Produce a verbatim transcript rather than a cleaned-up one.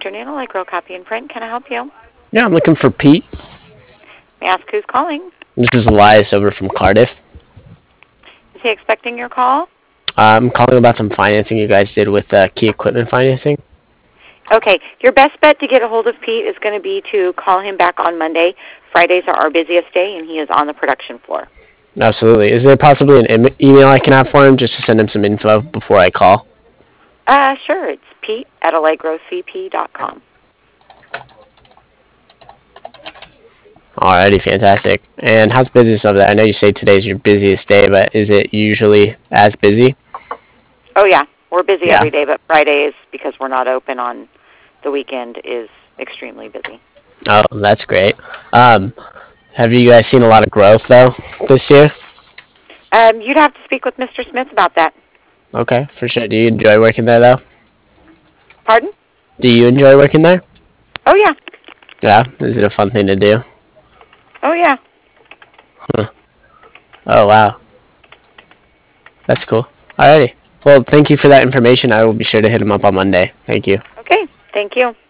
afternoon, Allegro Copy and Print. Can I help you? Yeah, I'm looking for Pete. May I ask who's calling? This is Elias over from Cardiff. Is he expecting your call? I'm calling about some financing you guys did with uh, Key Equipment Financing. Okay, your best bet to get a hold of Pete is going to be to call him back on Monday. Fridays are our busiest day, and he is on the production floor. Absolutely. Is there possibly an em- email I can have for him just to send him some info before I call? Uh, sure. It's Pete at allegro c p dot com. Alrighty, fantastic. And how's business over there? I know you say today's your busiest day, but is it usually as busy? Oh, yeah. We're busy Yeah. every day, but Fridays, because we're not open on the weekend, is extremely busy. Oh, that's great. Um, have you guys seen a lot of growth, though, this year? Um, you'd have to speak with Mister Smith about that. Okay, for sure. Do you enjoy working there, though? Pardon? Do you enjoy working there? Oh, yeah. Yeah? Is it a fun thing to do? Oh, yeah. Huh. Oh, wow. That's cool. Alrighty. Well, thank you for that information. I will be sure to hit him up on Monday. Thank you. Okay. Thank you.